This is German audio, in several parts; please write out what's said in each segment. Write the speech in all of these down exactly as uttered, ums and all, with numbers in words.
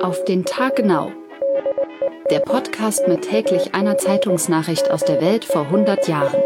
Auf den Tag genau. Der Podcast mit täglich einer Zeitungsnachricht aus der Welt vor hundert Jahren.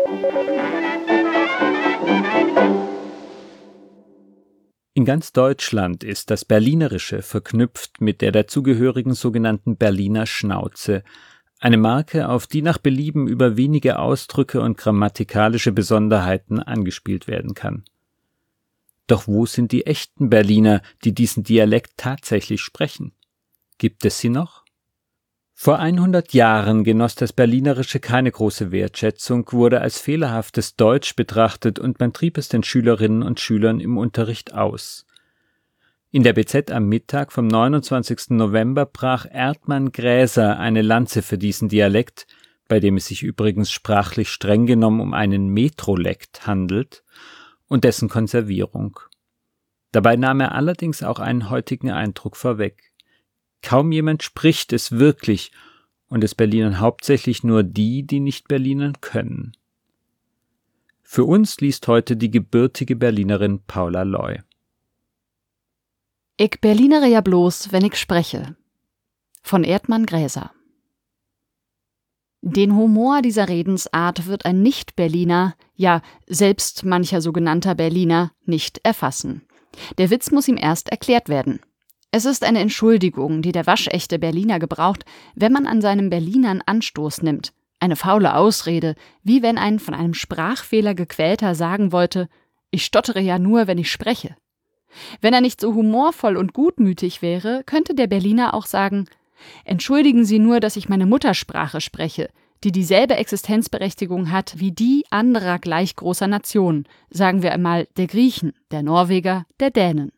In ganz Deutschland ist das Berlinerische verknüpft mit der dazugehörigen sogenannten Berliner Schnauze, eine Marke, auf die nach Belieben über wenige Ausdrücke und grammatikalische Besonderheiten angespielt werden kann. Doch wo sind die echten Berliner, die diesen Dialekt tatsächlich sprechen? Gibt es sie noch? Vor hundert Jahren genoss das Berlinerische keine große Wertschätzung, wurde als fehlerhaftes Deutsch betrachtet und man trieb es den Schülerinnen und Schülern im Unterricht aus. In der B Z am Mittag vom neunundzwanzigsten November brach Erdmann Gräser eine Lanze für diesen Dialekt, bei dem es sich übrigens sprachlich streng genommen um einen Metrolekt handelt, und dessen Konservierung. Dabei nahm er allerdings auch einen heutigen Eindruck vorweg. Kaum jemand spricht es wirklich, und es Berlinern hauptsächlich nur die, die nicht Berlinern können. Für uns liest heute die gebürtige Berlinerin Paula Loy. Ich Berlinere ja bloß, wenn ich spreche. Von Erdmann Gräser. Den Humor dieser Redensart wird ein Nicht-Berliner, ja, selbst mancher sogenannter Berliner, nicht erfassen. Der Witz muss ihm erst erklärt werden. Es ist eine Entschuldigung, die der waschechte Berliner gebraucht, wenn man an seinem Berlinern Anstoß nimmt. Eine faule Ausrede, wie wenn ein von einem Sprachfehler gequälter sagen wollte, ich stottere ja nur, wenn ich spreche. Wenn er nicht so humorvoll und gutmütig wäre, könnte der Berliner auch sagen, entschuldigen Sie nur, dass ich meine Muttersprache spreche, die dieselbe Existenzberechtigung hat wie die anderer gleich großer Nationen, sagen wir einmal der Griechen, der Norweger, der Dänen.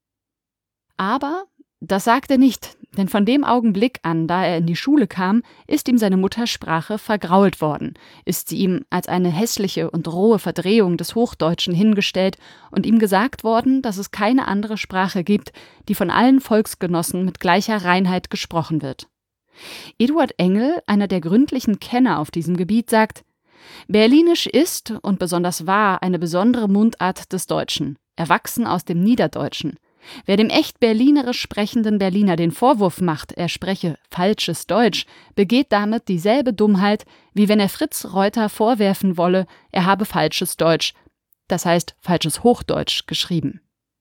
Aber das sagt er nicht, denn von dem Augenblick an, da er in die Schule kam, ist ihm seine Muttersprache vergrault worden, ist sie ihm als eine hässliche und rohe Verdrehung des Hochdeutschen hingestellt und ihm gesagt worden, dass es keine andere Sprache gibt, die von allen Volksgenossen mit gleicher Reinheit gesprochen wird. Eduard Engel, einer der gründlichen Kenner auf diesem Gebiet, sagt, Berlinisch ist und besonders war eine besondere Mundart des Deutschen, erwachsen aus dem Niederdeutschen. Wer dem echt berlinerisch sprechenden Berliner den Vorwurf macht, er spreche falsches Deutsch, begeht damit dieselbe Dummheit, wie wenn er Fritz Reuter vorwerfen wolle, er habe falsches Deutsch, das heißt falsches Hochdeutsch, geschrieben.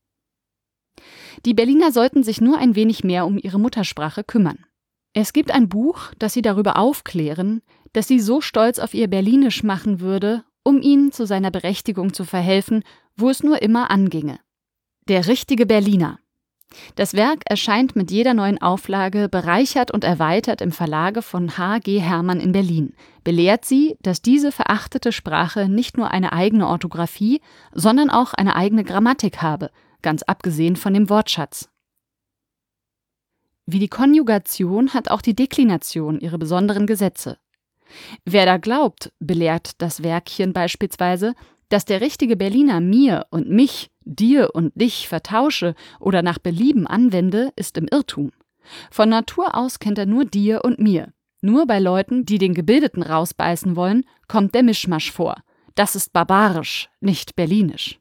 Die Berliner sollten sich nur ein wenig mehr um ihre Muttersprache kümmern. Es gibt ein Buch, das sie darüber aufklären, das sie so stolz auf ihr Berlinisch machen würde, um ihnen zu seiner Berechtigung zu verhelfen, wo es nur immer anginge. Der richtige Berliner. Das Werk erscheint mit jeder neuen Auflage bereichert und erweitert im Verlage von H G Hermann in Berlin, belehrt sie, dass diese verachtete Sprache nicht nur eine eigene Orthographie, sondern auch eine eigene Grammatik habe, ganz abgesehen von dem Wortschatz. Wie die Konjugation hat auch die Deklination ihre besonderen Gesetze. Wer da glaubt, belehrt das Werkchen beispielsweise, dass der richtige Berliner mir und mich, dir und dich vertausche oder nach Belieben anwende, ist im Irrtum. Von Natur aus kennt er nur dir und mir. Nur bei Leuten, die den Gebildeten rausbeißen wollen, kommt der Mischmasch vor. Das ist barbarisch, nicht berlinisch.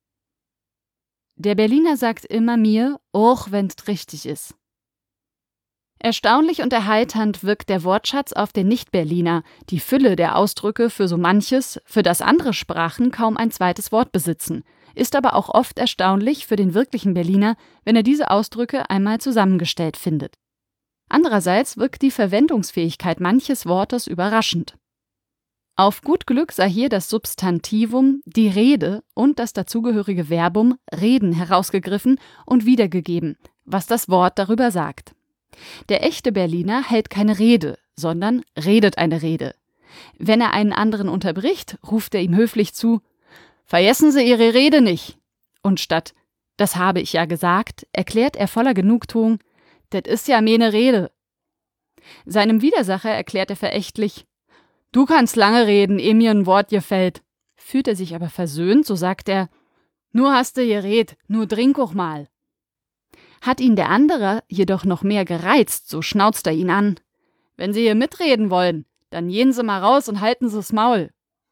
Der Berliner sagt immer mir, auch wenn's richtig ist. Erstaunlich und erheiternd wirkt der Wortschatz auf den Nicht-Berliner, die Fülle der Ausdrücke für so manches, für das andere Sprachen kaum ein zweites Wort besitzen, ist aber auch oft erstaunlich für den wirklichen Berliner, wenn er diese Ausdrücke einmal zusammengestellt findet. Andererseits wirkt die Verwendungsfähigkeit manches Wortes überraschend. Auf gut Glück sei hier das Substantivum, die Rede und das dazugehörige Verbum, reden, herausgegriffen und wiedergegeben, was das Wort darüber sagt. Der echte Berliner hält keine Rede, sondern redet eine Rede. Wenn er einen anderen unterbricht, ruft er ihm höflich zu, »Vergessen Sie Ihre Rede nicht!« Und statt »Das habe ich ja gesagt«, erklärt er voller Genugtuung, »Das ist ja meine Rede«. Seinem Widersacher erklärt er verächtlich, »Du kannst lange reden, ehe mir ein Wort gefällt«. Fühlt er sich aber versöhnt, so sagt er, »Nur hast du geredet, nur trink auch mal.« Hat ihn der andere jedoch noch mehr gereizt, so schnauzt er ihn an. »Wenn Sie hier mitreden wollen, dann gehen Sie mal raus und halten Sie's Maul.«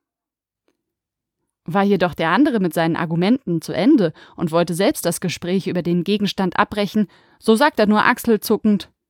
War jedoch der andere mit seinen Argumenten zu Ende und wollte selbst das Gespräch über den Gegenstand abbrechen, so sagt er nur achselzuckend,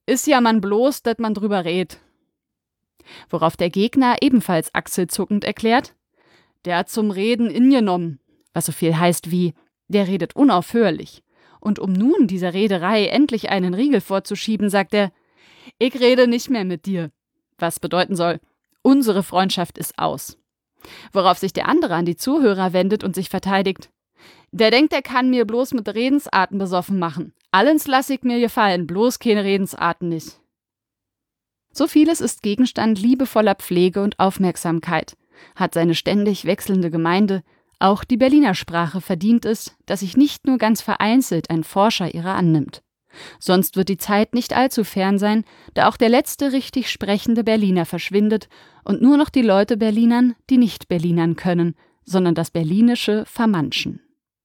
Ist ja man bloß, dass man drüber redt. Worauf der Gegner ebenfalls achselzuckend erklärt, der hat zum Reden ingenommen, was so viel heißt wie, der redet unaufhörlich. Und um nun dieser Rederei endlich einen Riegel vorzuschieben, sagt er, ich rede nicht mehr mit dir. Was bedeuten soll, unsere Freundschaft ist aus. Worauf sich der andere an die Zuhörer wendet und sich verteidigt. Der denkt, er kann mir bloß mit Redensarten besoffen machen. Allens lass ich mir gefallen, bloß keine Redensarten nicht. So vieles ist Gegenstand liebevoller Pflege und Aufmerksamkeit, hat seine ständig wechselnde Gemeinde. Auch die Berliner Sprache verdient es, dass sich nicht nur ganz vereinzelt ein Forscher ihrer annimmt. Sonst wird die Zeit nicht allzu fern sein, da auch der letzte richtig sprechende Berliner verschwindet und nur noch die Leute Berlinern, die nicht Berlinern können, sondern das Berlinische vermanschen.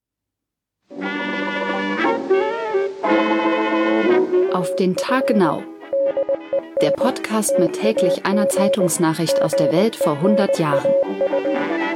Auf den Tag genau. Der Podcast mit täglich einer Zeitungsnachricht aus der Welt vor hundert Jahren.